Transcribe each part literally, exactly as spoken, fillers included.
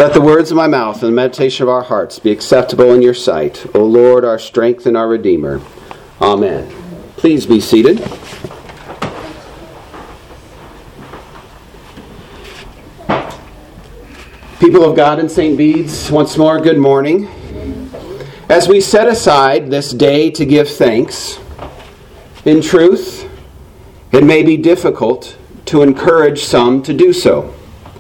Let the words of my mouth and the meditation of our hearts be acceptable in your sight, O Lord, our strength and our Redeemer. Amen. Please be seated. People of God in Saint Bede's, once more, good morning. As we set aside this day to give thanks, in truth, it may be difficult to encourage some to do so.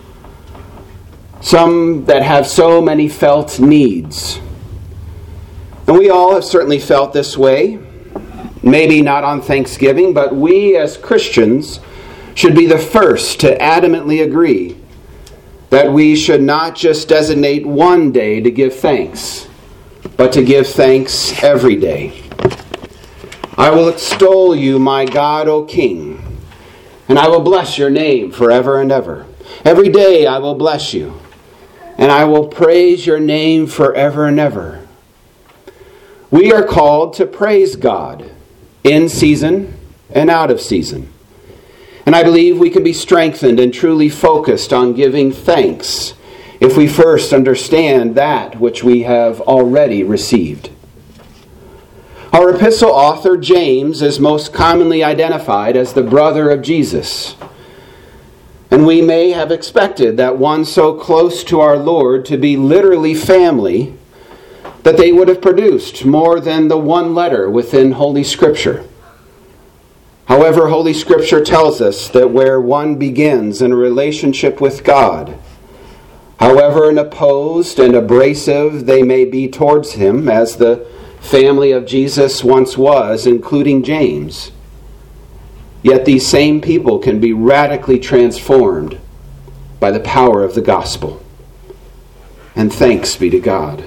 Some that have so many felt needs. And we all have certainly felt this way. Maybe not on Thanksgiving, but we as Christians should be the first to adamantly agree that we should not just designate one day to give thanks, but to give thanks every day. I will extol you, my God, O King, and I will bless your name forever and ever. Every day I will bless you, and I will praise your name forever and ever. We are called to praise God in season and out of season. And I believe we can be strengthened and truly focused on giving thanks if we first understand that which we have already received. Our epistle author, James, is most commonly identified as the brother of Jesus. And we may have expected that one so close to our Lord to be literally family that they would have produced more than the one letter within Holy Scripture. However, Holy Scripture tells us that where one begins in a relationship with God, however opposed and abrasive they may be towards Him, as the family of Jesus once was, including James, yet these same people can be radically transformed by the power of the gospel. And thanks be to God.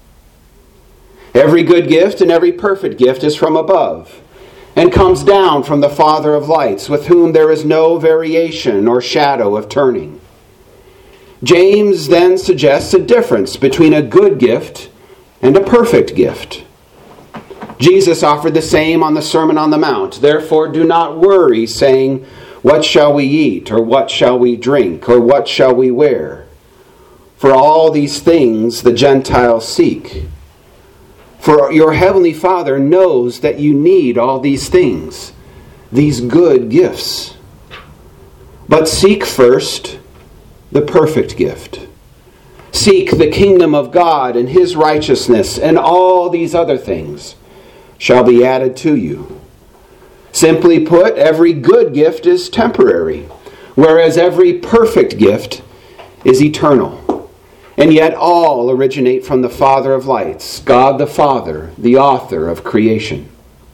Every good gift and every perfect gift is from above, and comes down from the Father of lights, with whom there is no variation or shadow of turning. James then suggests a difference between a good gift and a perfect gift. Jesus offered the same on the Sermon on the Mount. Therefore, do not worry, saying, what shall we eat, or what shall we drink, or what shall we wear? For all these things the Gentiles seek. For your heavenly Father knows that you need all these things, these good gifts. But seek first the perfect gift. Seek the kingdom of God and His righteousness, and all these other things shall be added to you. Simply put, every good gift is temporary, whereas every perfect gift is eternal. And yet all originate from the Father of lights, God the Father, the author of creation.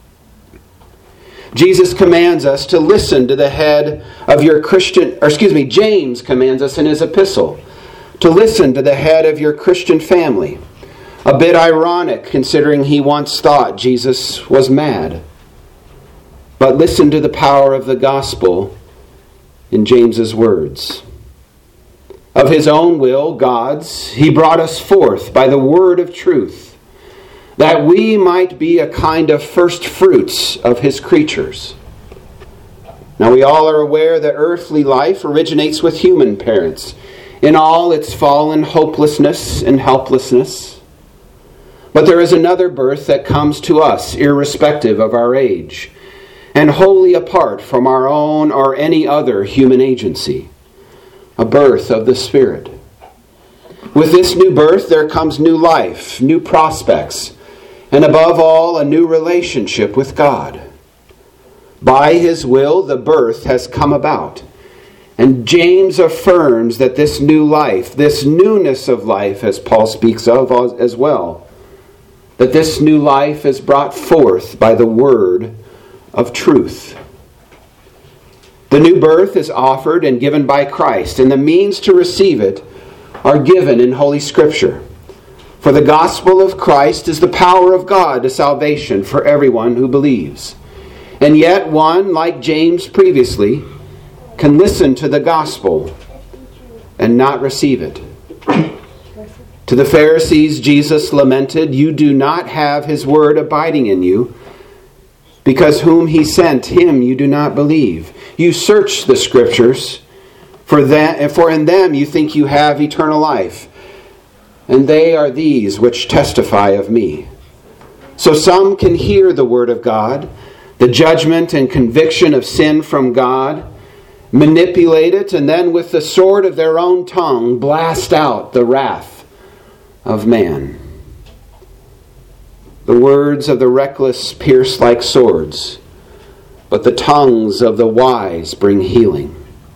Jesus commands us to listen to the head of your Christian, or excuse me, James commands us in his epistle to listen to the head of your Christian family. A bit ironic considering he once thought Jesus was mad. But listen to the power of the gospel in James's words. Of His own will, God's, He brought us forth by the word of truth, that we might be a kind of first fruits of His creatures. Now we all are aware that earthly life originates with human parents, in all its fallen hopelessness and helplessness. But there is another birth that comes to us, irrespective of our age, and wholly apart from our own or any other human agency. A birth of the Spirit. With this new birth, there comes new life, new prospects, and above all, a new relationship with God. By His will, the birth has come about. And James affirms that this new life, this newness of life, as Paul speaks of as well, that this new life is brought forth by the word of truth. The new birth is offered and given by Christ, and the means to receive it are given in Holy Scripture. For the gospel of Christ is the power of God to salvation for everyone who believes. And yet one, like James previously, can listen to the gospel and not receive it. To the Pharisees, Jesus lamented, "You do not have His word abiding in you, because whom He sent, Him you do not believe. You search the Scriptures, For that, for in them you think you have eternal life, and they are these which testify of me. So some can hear the word of God, the judgment and conviction of sin from God, manipulate it, and then with the sword of their own tongue blast out the wrath of man. The words of the reckless pierce like swords, but the tongues of the wise bring healing.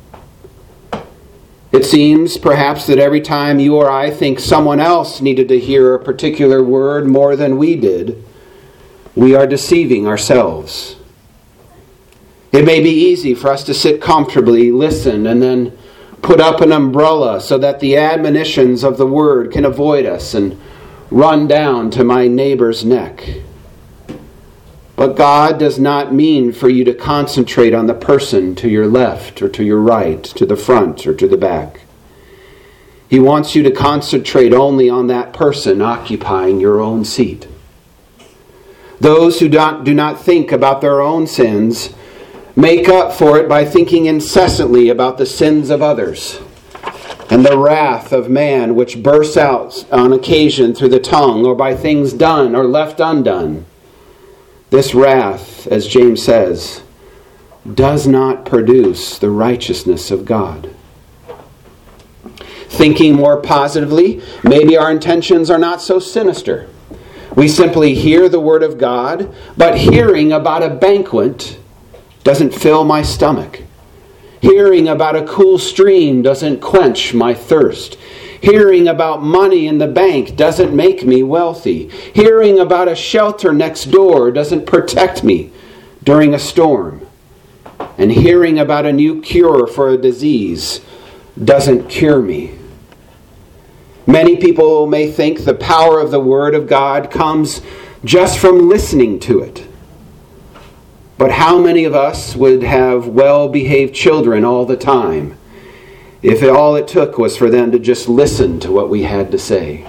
It seems, perhaps, that every time you or I think someone else needed to hear a particular word more than we did, we are deceiving ourselves. It may be easy for us to sit comfortably, listen, and then put up an umbrella so that the admonitions of the word can avoid us and run down to my neighbor's neck. But God does not mean for you to concentrate on the person to your left or to your right, to the front or to the back. He wants you to concentrate only on that person occupying your own seat. Those who don't, do not think about their own sins make up for it by thinking incessantly about the sins of others and the wrath of man which bursts out on occasion through the tongue or by things done or left undone. This wrath, as James says, does not produce the righteousness of God. Thinking more positively, maybe our intentions are not so sinister. We simply hear the word of God, but hearing about a banquet doesn't fill my stomach. Hearing about a cool stream doesn't quench my thirst. Hearing about money in the bank doesn't make me wealthy. Hearing about a shelter next door doesn't protect me during a storm. And hearing about a new cure for a disease doesn't cure me. Many people may think the power of the Word of God comes just from listening to it. But how many of us would have well-behaved children all the time if all it took was for them to just listen to what we had to say?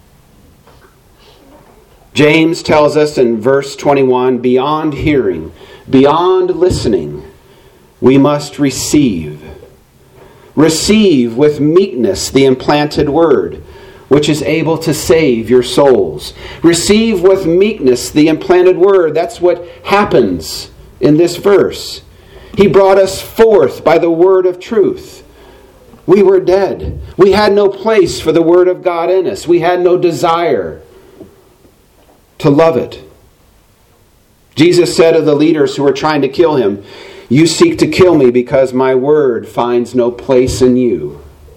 James tells us in verse twenty-one, beyond hearing, beyond listening, we must receive. Receive with meekness the implanted word, which is able to save your souls. Receive with meekness the implanted word. That's what happens in this verse. He brought us forth by the word of truth. We were dead. We had no place for the word of God in us. We had no desire to love it. Jesus said of the leaders who were trying to kill him, "You seek to kill me because my word finds no place in you."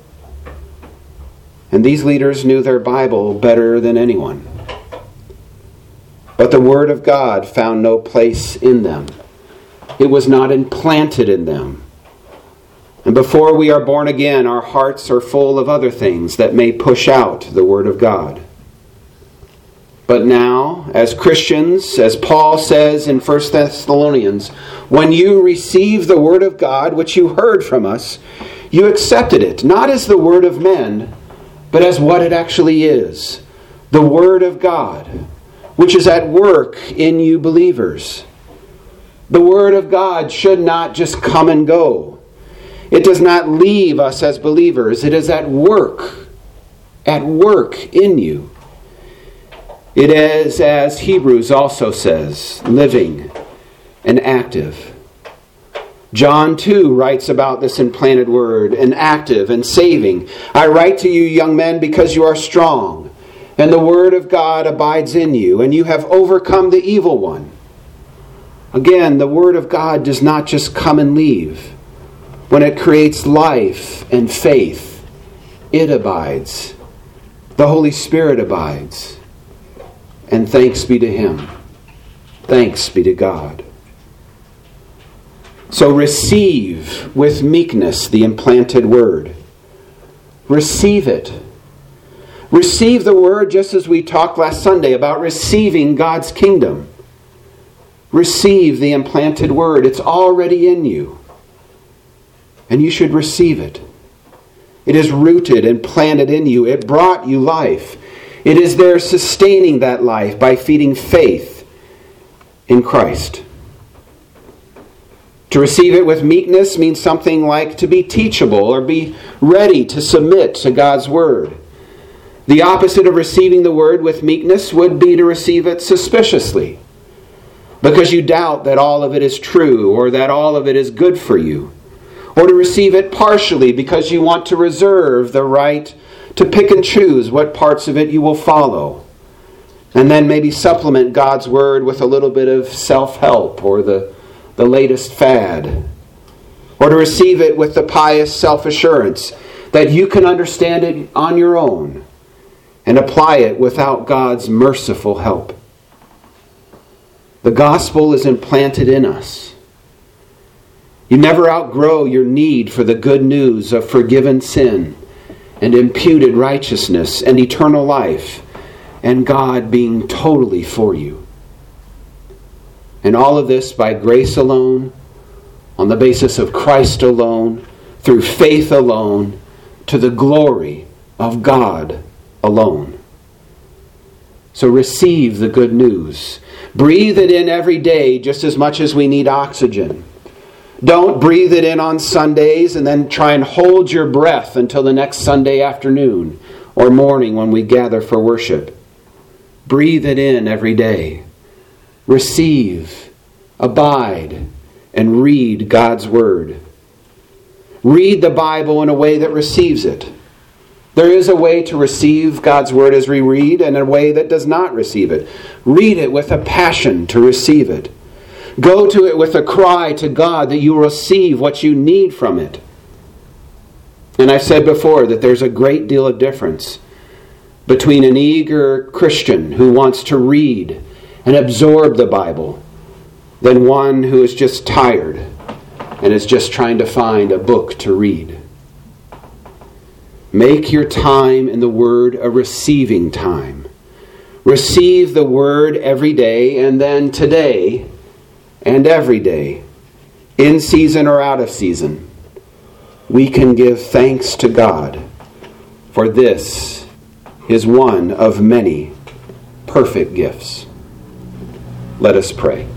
And these leaders knew their Bible better than anyone. But the word of God found no place in them. It was not implanted in them. And before we are born again, our hearts are full of other things that may push out the Word of God. But now, as Christians, as Paul says in First Thessalonians, when you receive the Word of God, which you heard from us, you accepted it, not as the word of men, but as what it actually is, the Word of God, which is at work in you believers. The Word of God should not just come and go. It does not leave us as believers. It is at work, at work in you. It is, as Hebrews also says, living and active. John too writes about this implanted word, and active and saving. I write to you, young men, because you are strong, and the word of God abides in you, and you have overcome the evil one. Again, the word of God does not just come and leave. When it creates life and faith, it abides. The Holy Spirit abides. And thanks be to Him. Thanks be to God. So receive with meekness the implanted word. Receive it. Receive the word just as we talked last Sunday about receiving God's kingdom. Receive the implanted word. It's already in you. And you should receive it. It is rooted and planted in you. It brought you life. It is there sustaining that life by feeding faith in Christ. To receive it with meekness means something like to be teachable or be ready to submit to God's Word. The opposite of receiving the Word with meekness would be to receive it suspiciously, because you doubt that all of it is true or that all of it is good for you. Or to receive it partially because you want to reserve the right to pick and choose what parts of it you will follow. And then maybe supplement God's Word with a little bit of self-help or the, the latest fad. Or to receive it with the pious self-assurance that you can understand it on your own and apply it without God's merciful help. The gospel is implanted in us. You never outgrow your need for the good news of forgiven sin and imputed righteousness and eternal life and God being totally for you. And all of this by grace alone, on the basis of Christ alone, through faith alone, to the glory of God alone. So receive the good news. Breathe it in every day just as much as we need oxygen. Don't breathe it in on Sundays and then try and hold your breath until the next Sunday afternoon or morning when we gather for worship. Breathe it in every day. Receive, abide, and read God's Word. Read the Bible in a way that receives it. There is a way to receive God's Word as we read and a way that does not receive it. Read it with a passion to receive it. Go to it with a cry to God that you will receive what you need from it. And I've said before that there's a great deal of difference between an eager Christian who wants to read and absorb the Bible than one who is just tired and is just trying to find a book to read. Make your time in the Word a receiving time. Receive the Word every day, and then today and every day, in season or out of season, we can give thanks to God, for this is one of many perfect gifts. Let us pray.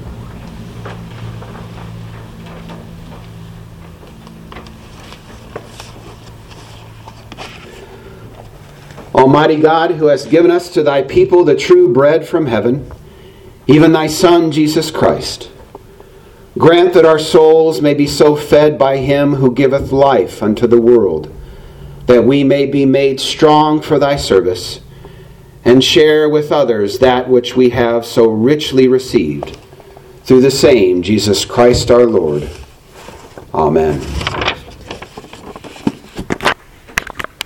Almighty God, who hast given us to thy people the true bread from heaven, even thy Son, Jesus Christ, grant that our souls may be so fed by him who giveth life unto the world, that we may be made strong for thy service, and share with others that which we have so richly received, through the same Jesus Christ our Lord. Amen.